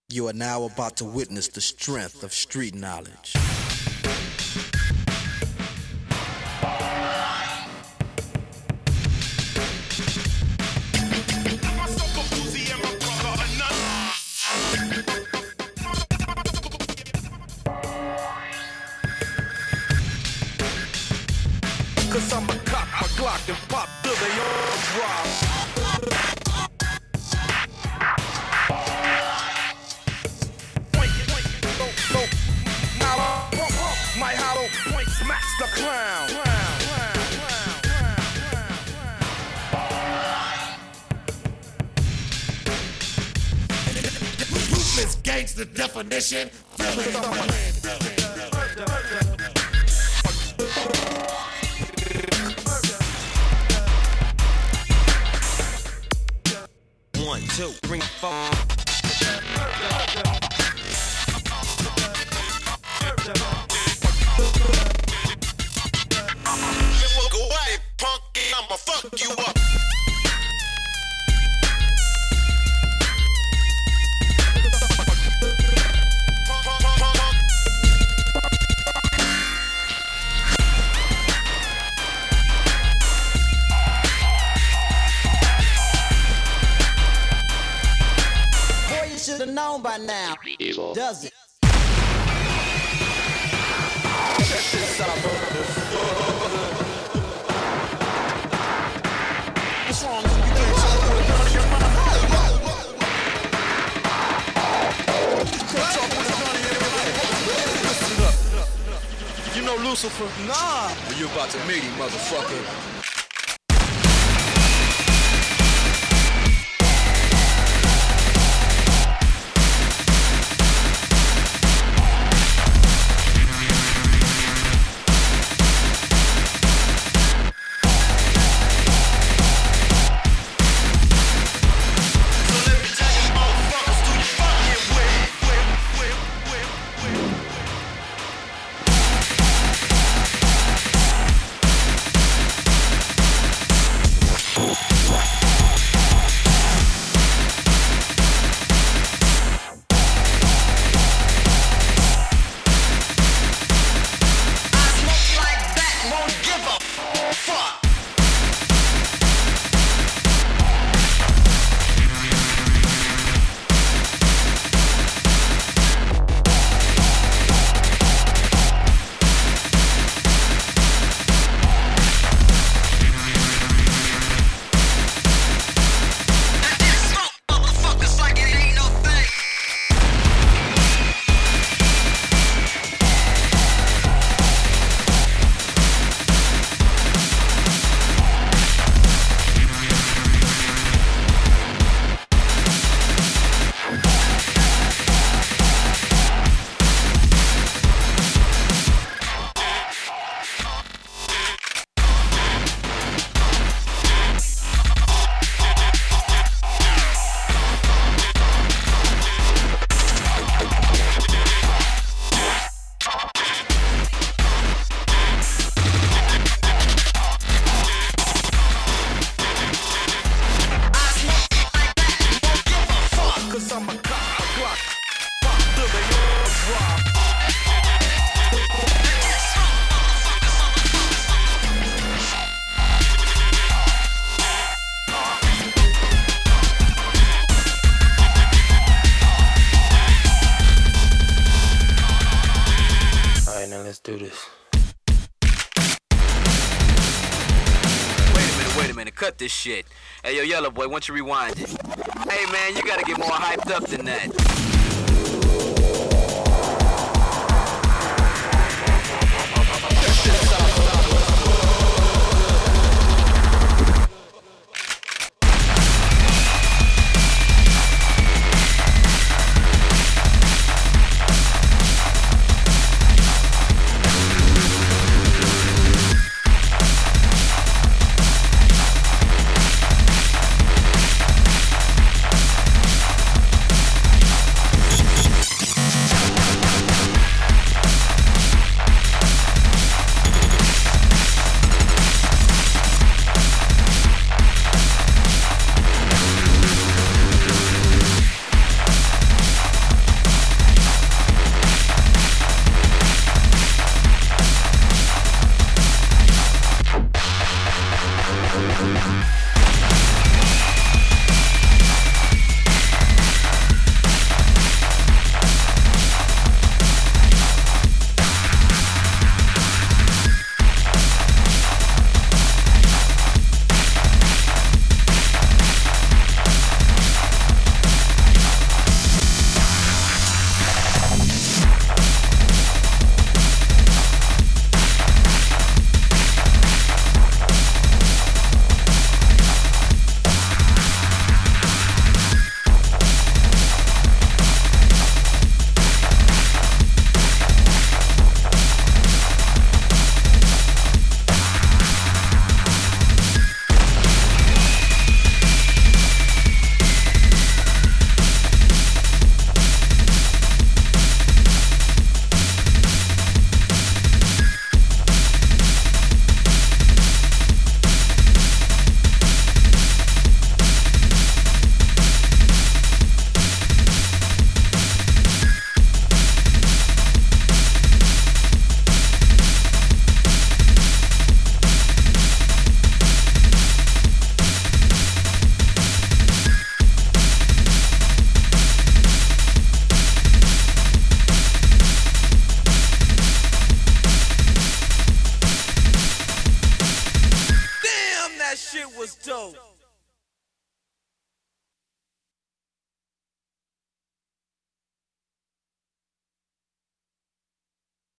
You are now about to witness the strength of street knowledge. Cause I'm a cop, my Glock and pop till they all drop. My hollow point smacks the clown. Ruthless gangster definition. One, two, three, four. Walk away, punk, I'ma fuck you up. Boy, you should have known by now. Evil. Does it? What's wrong? You think something with a gun in your mouth? Listen up. You know Lucifer? Nah. You about to meet him, motherfucker. So let me tell you, motherfuckers, who you fucking I smoke like that, won't give a fuck. I just smoke motherfuckers like it ain't no thing. I smoke like that, won't give a fuck. Cause I'm a cop, a Glock. Pop till they all drop. Alright, now let's do this. Wait a minute, cut this shit. Hey, yo, Yellow Boy, why don't you rewind it? Hey, man, you gotta get more hyped up than that. shit was dope.